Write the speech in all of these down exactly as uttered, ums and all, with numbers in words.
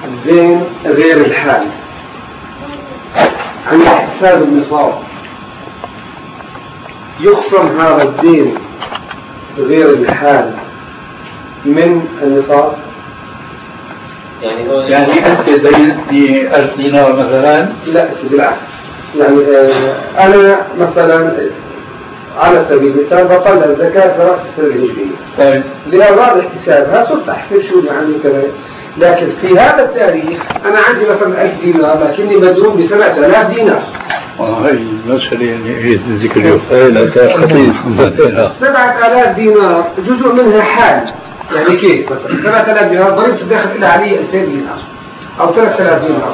الدين غير الحال عند حساب النصاب يخصم هذا الدين غير الحال من النصاب؟ يعني هو يعني أنت زيدني ألف دينار مثلا؟ لا بالعكس، يعني آه أنا مثلا على سبيل المثال بطلع الزكاة في رأس السنة الهجرية طيب لأغراض احتسابها صرت أحسب شو اللي عندي كذا، لكن في هذا التاريخ أنا عندي مثلا ألف دينار لكني مديون بسبعة آلاف دينار. هاي المسألة يعني هي الذكر اليوم خطير. سبعة آلاف دينار جزء منها حال، يعني كيف مثلا سبعة آلاف دينار ضربت داخل إلى علي ألفين دينار أو ثلاثة آلاف دينار،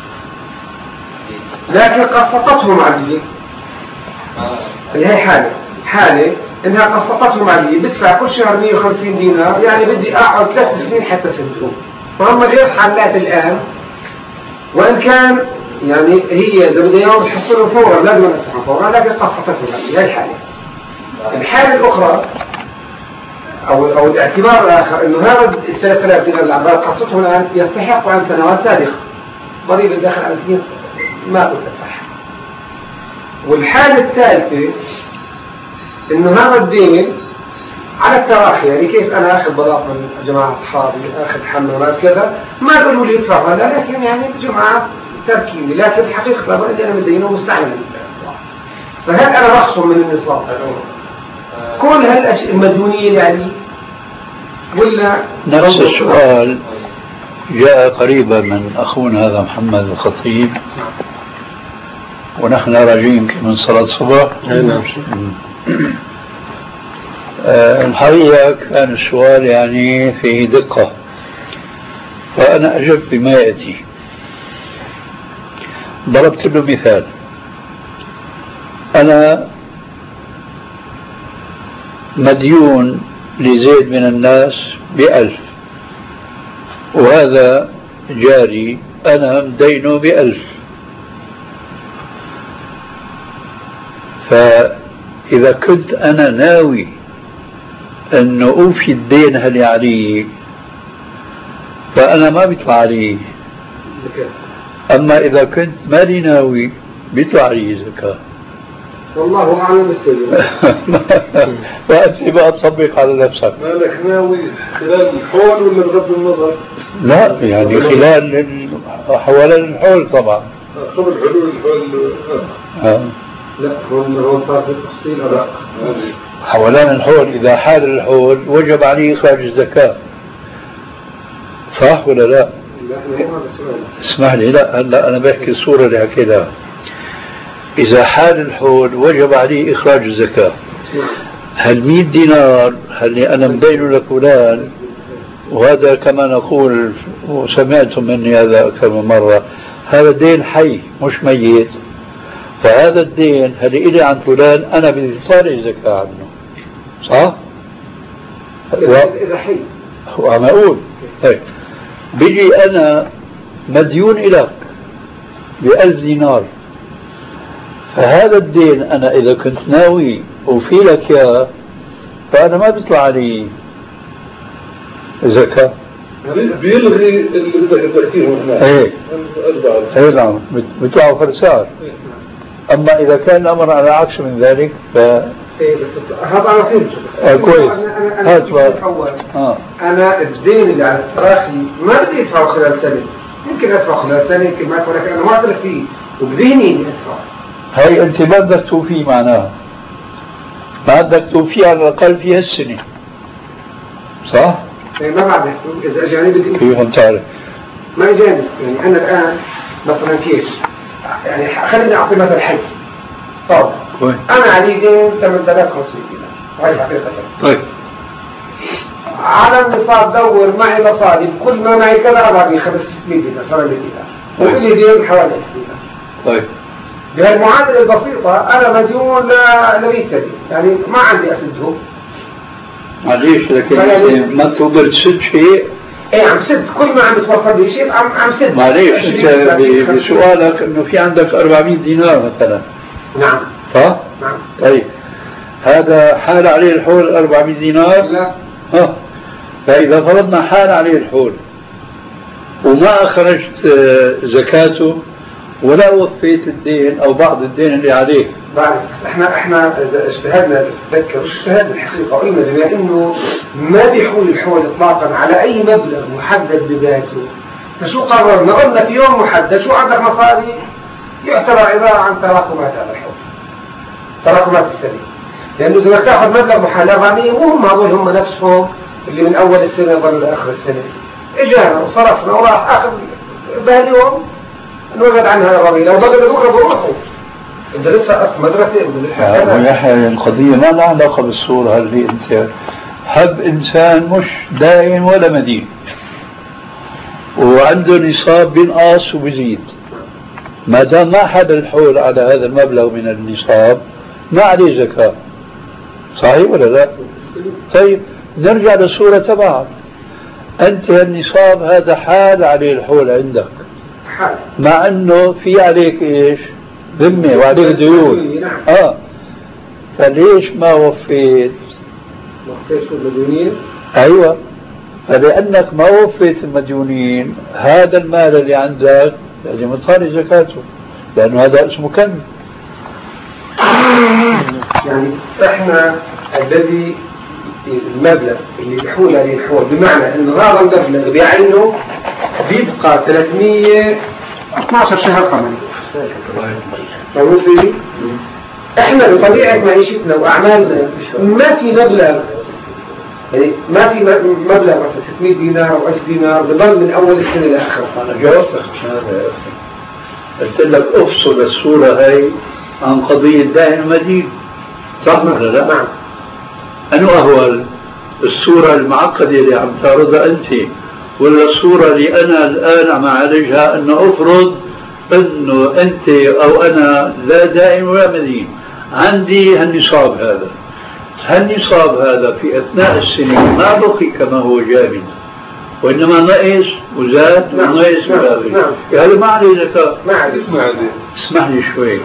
لكن قسطتهم علي اللي هي حالة حالة إنها قسطتهم علي بدفع كل شهر مئة وخمسين دينار، يعني بدي أقعد ثلاث سنين حتى سدهم. فهم غير حالات الآن، وإن كان يعني هي إذا بدنا يوم تحصلوا فورا لازم ندفعوا فورا، لكن قسطتهم علي. هي الحالة. الحالة الأخرى أو أو الاعتبار الآخر إنه هذا الثلاث آلاف دينار العبارة قسطهم الآن يستحق عن سنوات سابقة ضريبة داخل عن سنين ما كنت أدفعها. والحالة الثالثة إنه هذا الدين على التراخي، يعني كيف أنا أخذ بلاط من جماعة أصحابي أخذ حمامات كذا ما قالوا لي ادفع هذا، لكن يعني جماعة تركيني، لكن الحقيقة طبعا إني أنا مدينه ومستعمل، فهل أنا بخصم من النصاب كل هالأشياء المديونية يعني ولا؟ نفس السؤال جاء قريبا من أخونا هذا محمد الخطيب ونحن راجعين من صلاة الصبح. نعم. الحقيقة كان السؤال يعني فيه دقة، فأنا أجبت بما يأتي. ضربت له مثال، أنا مديون لزيد من الناس بألف وهذا جاري أنا مدينه بألف، فإذا كنت أنا ناوي أنه أوفي الدين هلي علي فأنا ما بيطلع علي، أما إذا كنت مالي ناوي بيطلع علي زكاة. والله أعلم السبب. فأنت بقى تطبق على نفسك. مالك ناوي خلال الحول ولا بغض النظر؟ لا يعني خلال حوالين الحول طبعا. قبل حلول الحول. آه. لا هون هون صار في تفصيل أدق. حوالين الحول إذا حال الحول وجب عليه إخراج الزكاة، صح ولا لا؟ لا أنا مو هذا السؤال. اسمح لي، لا هلا أنا بحكي الصورة اللي حكيتها. إذا حال الحول وجب عليه إخراج الزكاة، هل مئة دينار هل أنا مدينه لفلان، وهذا كما نقول وسمعتم مني هذا أكثر من مرة، هذا دين حي مش ميت، فهذا الدين هل إلي عن فلان أنا بدي طالع زكاة عنه، صح؟ إذا حي وأنا أقول هيك بيجي أنا مديون إليك بألف دينار، فهذا الدين أنا إذا كنت ناوي أوفي لك يا فأنا ما بيطلع علي زكاة. بيلغي اللي بدك تزكيه هناك. إيه إيه نعم بيطلعوا فرسان. أما إذا كان الأمر على عكس من ذلك ف إيه بس هذا أنا فهمته. آه كويس. أنا أنا أنا, آه. أنا الدين اللي على التراخي ما بدي أدفعه خلال سنة، يمكن أدفعه خلال سنة يمكن ما أدفعه، لكن أنا ما أعترف فيه وبديني إني أدفعه. هاي أنت ما بدك توفي معناها، ما بدك توفي على الأقل في هالسنة، صح؟ إيه ما بعرف إذا أجاني بدي. كيف أنت تعرف؟ ما أجاني يعني أنا الآن مثلا كيف يعني خليني أعطي مثل حي صار أنا علي دين ثمانية آلاف وخمسمئة دينار وهي حقيقة. طيب على النصاب دور معي مصاري كل ما معي كذا أضع خمسمئة دينار ثمانمئة دينار وكل دين حوالي ألف دينار. طيب بهالمعادلة البسيطة أنا مديون ل مئة سنة، يعني ما عندي أسده. معليش لكن ما تقدر تسد شيء. ايه عم سد كل ما عم بتوفر لي شيء عم عم سد. معليش انت بسؤالك انه في عندك أربعمئة دينار مثلا. نعم صح؟ نعم. طيب هذا حال عليه الحول أربعمئة دينار؟ لا. ها فإذا فرضنا حال عليه الحول وما أخرجت زكاته ولا وفيت الدين أو بعض الدين اللي عليه. بعد احنا احنا اذا اجتهدنا تتذكر مش اجتهدنا الحقيقه، قلنا بما انه ما بيحول الحول اطلاقا على اي مبلغ محدد بذاته، فشو قررنا؟ قلنا في يوم محدد شو عندك مصاري يعتبر عباره عن تراكمات على الحول، تراكمات السنه. لانه اذا بدك تاخذ مبلغ محل أربعمية وهم هذول هم نفسهم اللي من اول السنه ظل لاخر السنه، اجانا وصرفنا وراح اخذ بهاليوم نوجد عنها الربيع، لو ضل بكره بروحوا انت لسه اصل مدرسه يا يحيى القضيه ما لها علاقه بالصوره اللي انت حب انسان مش دائن ولا مدين وعنده نصاب بينقص وبيزيد، ما دام ما حد الحول على هذا المبلغ من النصاب ما عليه زكاه، صحيح ولا لا؟ طيب نرجع للصوره تبعك، انت النصاب هذا حال عليه الحول عندك مع انه في عليك ايش؟ ذمه وعليك ديون. اه فليش ما وفيت؟ وفيت المديونين؟ ايوه، فلانك ما وفيت المديونين هذا المال اللي عندك لازم تخرج زكاته لانه هذا اسمه كنز. يعني احنا الذي المبلغ اللي بيحول عليه الحول بمعنى انه هذا المبلغ بعينه بيبقى ثلاثمية واثني عشر شهر قمري. فهمتي؟ احنا بطبيعه معيشتنا واعمالنا ما في مبلغ، يعني ما في مبلغ مثلا ستمية دينار او ألف دينار بضل من اول السنه لاخرها. انا جاوبتك هذا يا اخي، قلت لك افصل الصوره هاي عن قضيه دائن ومدين، صح ولا لا؟ نعم. انه اهول الصوره المعقده اللي عم تعرضها انت ولا الصوره اللي انا الان عم اعالجها انه افرض انه انت او انا لا دائم ولا مدين، عندي هالنصاب هذا، هالنصاب هذا في اثناء السنه ما بقي كما هو جامد وانما نقص وزاد ونقص وزاد، هذا ما عليه زكاه. ما عليه ما عليه اسمح لي شوي،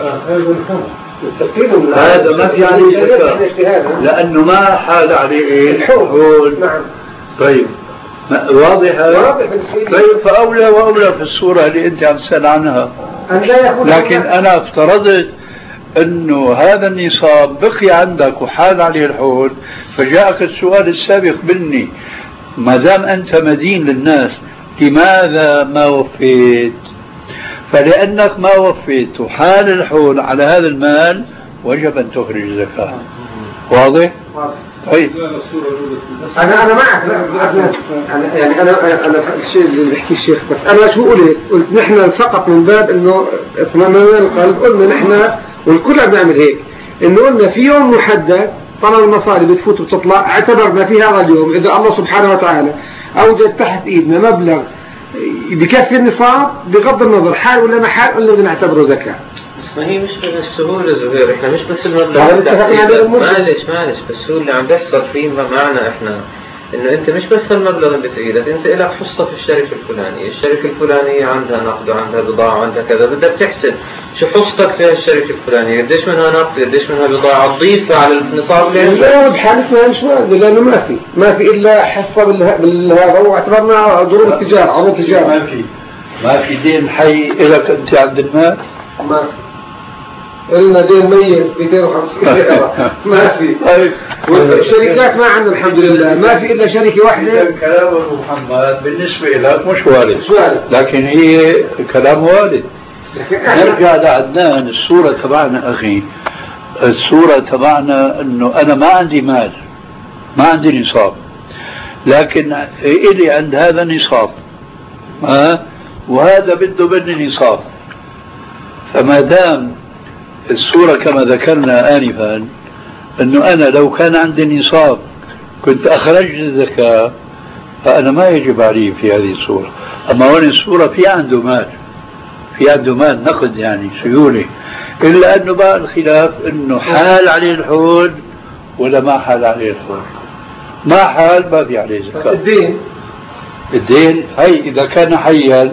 هذا هذا ما في عليه زكاه لانه ما حال عليه الحول. نعم. طيب واضح هذا؟ طيب فأولى وأولى في الصورة اللي أنت عم تسأل عنها، لكن أنا افترضت أنه هذا النصاب بقي عندك وحال عليه الحول، فجاءك السؤال السابق مني ما دام أنت مدين للناس لماذا ما وفيت؟ فلأنك ما وفيت وحال الحول على هذا المال وجب أن تخرج الزكاة. واضح؟ واضح. طيب انا انا معك. لا انا يعني انا انا الشيء اللي بيحكي الشيخ بس انا شو قلت؟ قلت نحن فقط من باب انه اطمئنان القلب قلنا نحن والكل عم يعمل هيك، انه قلنا في يوم محدد طلب المصاري بتفوت وبتطلع، اعتبرنا في هذا اليوم اذا الله سبحانه وتعالى اوجد تحت ايدنا مبلغ بكفي النصاب بغض النظر حال ولا ما حال قلنا بدنا نعتبره زكاه. بس ما هي مش بالسهولة زهير، احنا مش بس المبلغ معلش معلش بس هو اللي عم بيحصل فيه معنا احنا انه انت مش بس المبلغ اللي في ايدك، انت لك حصة في الشركة الفلانية، الشركة الفلانية عندها نقد وعندها بضاعة وعندها كذا، بدك تحسب شو حصتك في الشركة الفلانية، قديش منها نقد قديش منها بضاعة تضيفها على النصاب اللي عندك. لا بحالتنا مش واجد لانه ما في ما في الا حصة بالهذا واعتبرنا ضروب التجارة عروض تجارة. ما في ما في دين حي لك انت عند الناس؟ ما في. قلنا دين ميت مئتين وخمسين ليرة ما في. والشركات ما عندنا الحمد لله ما في إلا شركة واحدة. كلام أبو محمد بالنسبة لك مش وارد، لكن هي كلام وارد. نرجع لعدنان الصورة تبعنا أخي، الصورة تبعنا أنه أنا ما عندي مال ما عندي نصاب، لكن إلي عند هذا نصاب ها وهذا بده مني نصاب، فما دام الصورة كما ذكرنا آنفا أنه أنا لو كان عندي نصاب كنت أخرجت الزكاة فأنا ما يجب علي في هذه الصورة. أما هون الصورة في عنده مال في عنده مال نقد يعني سيولة، إلا أنه بقى الخلاف أنه حال عليه الحول ولا ما حال عليه الحول. ما حال ما في عليه زكاة. الدين الدين هي إذا كان حيا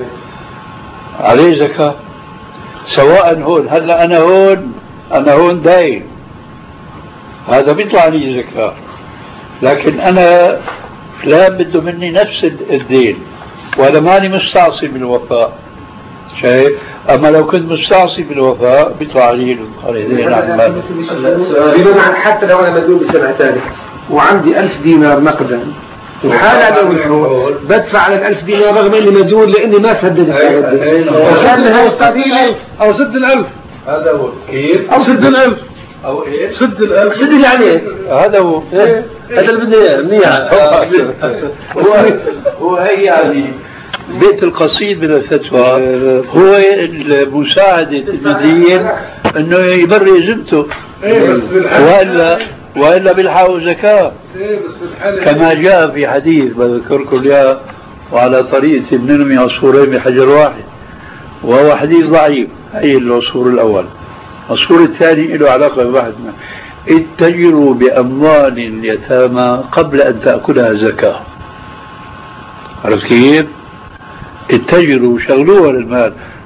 عليه زكاة سواء هون. هلا أنا هون أنا هون داين هذا بيطلع لي زكاة، لكن أنا فلان بده مني نفس الدين وأنا ماني مستعصي بالوفاء، شايف؟ أما لو كنت مستعصي بالوفاء بيطلع علي القريدين عن مال. بمعنى حتى لو أنا مديون بسنة ثانية وعندي ألف دينار نقدا وحالة لو الحول بدفع على الألف دينار رغم إني مديون لأني ما سددت على الدين. وكان هاي القبيلة أو سد الألف. هذا هو كيف؟ أو سد الألف. أو إيه؟ سد الألف. سد يعني هذا هو إيه؟ هذا اللي بدي إياه منيح. هو هو هي يعني بيت القصيد من الفتوى هو مساعدة المدين انه يبرئ ذمته، والا والا بيلحقوا زكاة كما جاء في حديث بذكركم اياه، وعلى طريقة بنرمي عصفورين بحجر واحد، وهو حديث ضعيف. هي العصفور الاول. العصفور الثاني له علاقة بواحد ما اتجروا باموال اليتامى قبل ان تأكلها زكاة. عرفت كيف؟ اتجروا شغلوها للمال